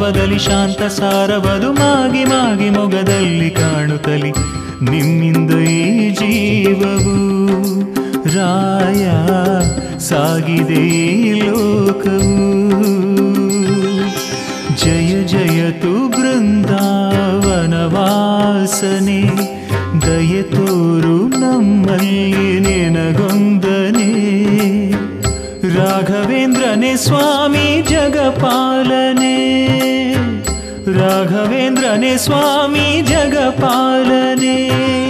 ಭಾವದಲ್ಲಿ ಶಾಂತ ಸಾರವದು ಮಾಗಿ ಮಾಗಿ ಮೊಗದಲ್ಲಿ ಕಾಣುತ್ತಲಿ ನಿಮ್ಮಿಂದ ಈ ಜೀವವು ರಾಯ ಸಾಗಿದೆ ಈ ಲೋಕವು. ಜಯ ಜಯತು ಬೃಂದಾವನ ವಾಸನೆ ದಯೆ ತೋರು ನಮ್ಮಲ್ಲಿ ನಿನಗೊಂದನೆ. ರಾಘವೇಂದ್ರನೇ ಸ್ವಾಮಿ ಜಗಪಾಲನೆ, ರಾಘವೇಂದ್ರನೇ ಸ್ವಾಮಿ ಜಗಪಾಲನೆ.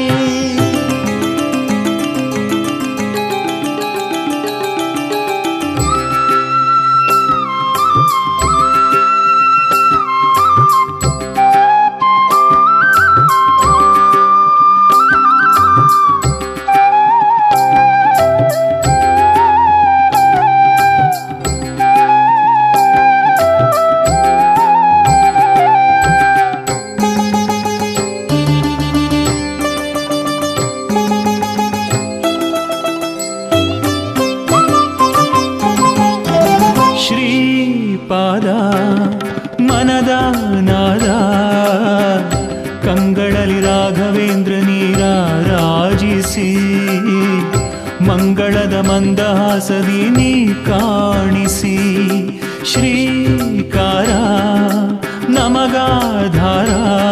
ಶ್ರೀಪಾದ ಮನದ ನಾದ ಕಂಗಳಲ್ಲಿ ರಾಘವೇಂದ್ರ ನೀರಾರಾಜಿಸಿ ಮಂಗಳದ ಮಂದಹಾಸದಿ ನೀ ಕಾಣಿಸಿ. ಶ್ರೀಕಾರ ನಮಗಾಧಾರ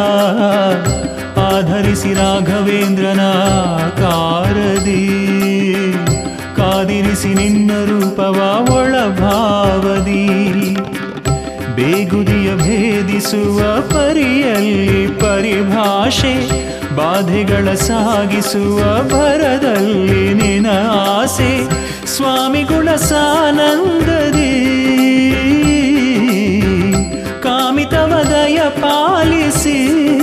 ಆಧರಿಸಿ ರಾಘವೇಂದ್ರನ ಕಾರದಿ ಕಾದಿರಿಸಿ ನಿನ್ನ ರೂಪವ ಒಳಭಾವದಿ. ಬೇಗುದಿಯ ಭೇದಿಸುವ ಪರಿಯಲ್ಲಿ ಪರಿಭಾಷೆ ಬಾಧೆಗಳ ಸಾಗಿಸುವ ಭರದಲ್ಲಿ ನಿನ ಆಸೆ. ಸ್ವಾಮಿಗುಣ ಸಾನಂದದಿ ಕಾಮಿತವದಯ ಪಾಲಿಸಿ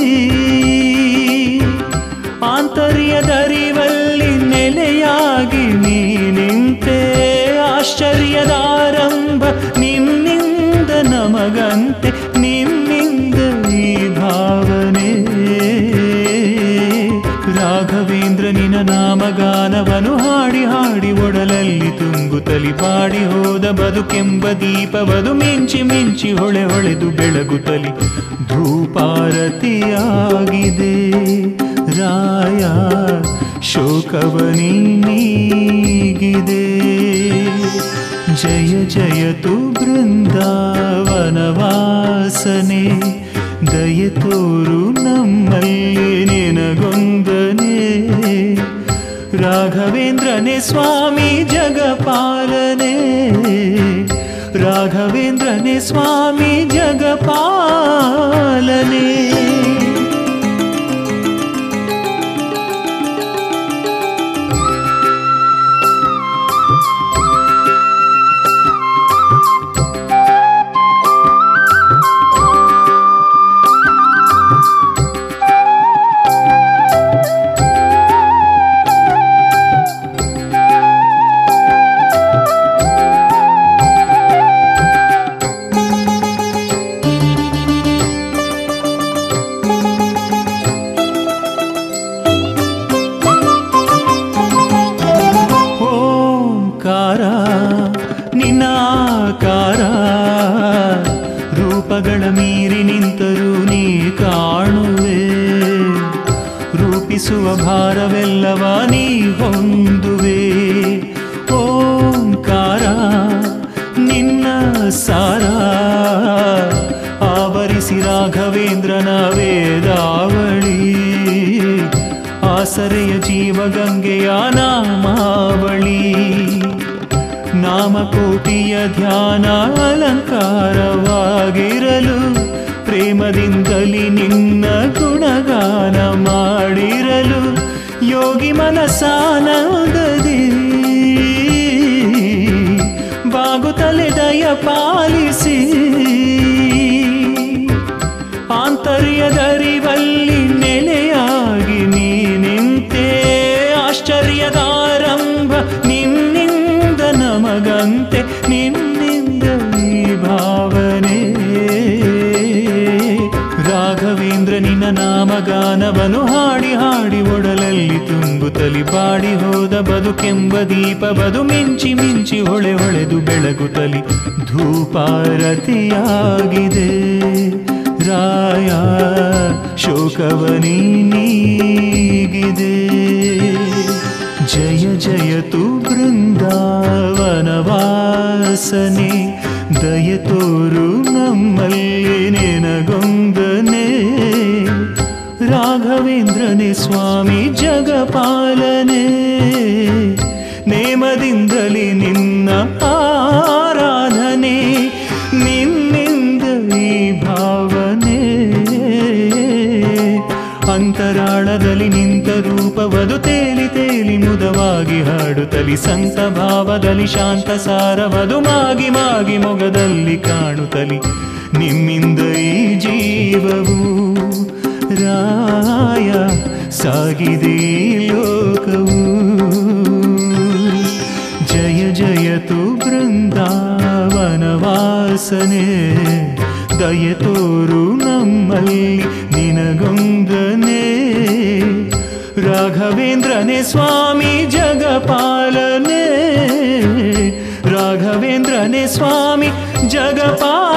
ಆಂತರ್ಯದರಿವಲ್ಲಿ ನೆಲೆಯಾಗಿ ನೀ ನಿಂತೆ. ಆಶ್ಚರ್ಯದಾರಂಭ ನಿನ್ನಿಂದ ನಮಗಂತೆ ನಿನ್ನಿಂದ ಈ ಭಾವನೆ. ರಾಘವೇಂದ್ರ ನಿನ ನಾಮಗಾನವನು ಹಾಡಿ ಹಾಡಿ ಒಡಲಲ್ಲಿ ತುಂಬುತ್ತಲಿ ಪಾಡಿ ಹೋದ ಬದುಕೆಂಬ ದೀಪವದು ಮಿಂಚಿ ಮಿಂಚಿ ಹೊಳೆ ಹೊಳೆದು ಬೆಳಗುತ್ತಲಿ ಧೂಪಾರತಿಯಾಗಿದೆ. ರಾಯ ಶೋಕವನಿ ನೀಗಿದೆ. ಜಯ ಜಯತು ಬೃಂದಾವನ ವಾಸನೆ ದಯೆ ತೋರು ನಮ್ಮಲ್ಲಿ ನಿನಗೊಂದನೆ. ರಾಘವೇಂದ್ರನೇ ಸ್ವಾಮಿ ಜಗಪಾಲನೆ, ರಾಘವೇಂದ್ರನೇ ಸ್ವಾಮಿ ಜಗಪಾಲನೆ. ನಿನ್ನಾಕಾರ ರೂಪಗಳ ಮೀರಿ ನಿಂತರೂ ನೀ ಕಾಣುವೆ. ರೂಪಿಸುವ ಭಾರವೆಲ್ಲವ ನೀ ಹೊಂದುವೆ. ಓಂಕಾರ ನಿನ್ನ ಸಾರ ಆವರಿಸಿ ರಾಘವೇಂದ್ರನ ವೇದಾವಳಿ. ಆಸರೆಯ ಜೀವಗಂಗೆಯ ನಾಮಾವಳಿ. ನಾಮಕೋಟಿಯ ಧ್ಯಾನ ಅಲಂಕಾರವಾಗಿರಲು ಪ್ರೇಮದಿಂದಲಿ ನಿನ್ನ ಗುಣಗಾನ ಮಾಡಿರಲು. ಯೋಗಿ ಮನಸಾನಂದದಿ ಬಾಗುತ್ತಲೆ ದಯ ಪಾಲಿಸಿ ಆಂತರ್ಯದರಿವಲ್ಲಿ ನೆಲೆಯಾಗಿ ನೀ ನಿಂತೆ. ಆಶ್ಚರ್ಯದಾರಂಭ ನಿನ್ನಿಂದ ನಮಗಂತೆ ನಿನ್ನಿಂದ ಈ ಭಾವನೆ. ರಾಘವೇಂದ್ರ ನಿನ್ನ ನಾಮಗಾನವನು ಹಾಡಿ ಹಾಡಿ ಒಡಲಲ್ಲಿ ತುಂಬುತ್ತಲಿ ಬಾಡಿ ಹೋದ ಬದುಕೆಂಬ ದೀಪ ಬದು ಮಿಂಚಿ ಮಿಂಚಿ ಹೊಳೆ ಹೊಳೆದು ಬೆಳಗುತ್ತಲಿ ಧೂಪಾರತಿಯಾಗಿದೆ ರಾಯ ಶೋಕವನಿ ನೀಗಿದೆ ಜಯ ಜಯತು ಬೃಂದಾವನವಾಸನೆ ದಯ ತೋರು ನಮ್ಮಲ್ಲಿ ನೆನಗೊಂದನೆ ರಾಘವೇಂದ್ರನೇ ಸ್ವಾಮಿ ಜಗಪಾಲನೆ ನೇಮದಿಂದಲೇ ನಿನ್ನ ಆರಾಧನೆ ನಿನ್ನಿಂದ ಈ ಭಾವನೆ ಅಂತರಾಳದಲ್ಲಿ ನಿಂತ ರೂಪವದು ತೇಲಿ ತೇಲಿ ಮುದವಾಗಿ ಹಾಡುತ್ತಲಿ ಸಂತ ಭಾವದಲ್ಲಿ ಶಾಂತ ಸಾರವದು ಮಾಗಿ ಮಾಗಿ ಮೊಗದಲ್ಲಿ ಕಾಣುತ್ತಲಿ ನಿಮ್ಮಿಂದ ಈ ಜೀವವು ರಾಯ ಸಾಗಿದೆ ಲೋಕವು ಜಯ ಜಯತು ಬೃಂದಾವನವಾಸನೆ ದಯ ತೋರು ನಮ್ಮಲ್ಲಿ ನಿನಗೊಂದನೆ ರಾಘವೇಂದ್ರನೇ ಸ್ವಾಮಿ ಜಗಪಾಲನೆ ರಾಘವೇಂದ್ರನೇ ಸ್ವಾಮಿ ಜಗಪಾಲನೆ